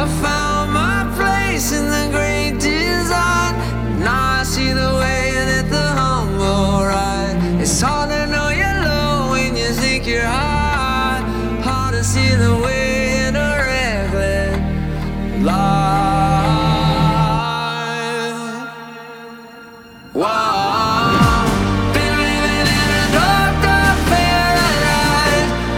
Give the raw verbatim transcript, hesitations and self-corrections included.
I found my place in the great design. Now I see the way that the humble ride. It's hard to know you're low when you think you're high. Hard to see the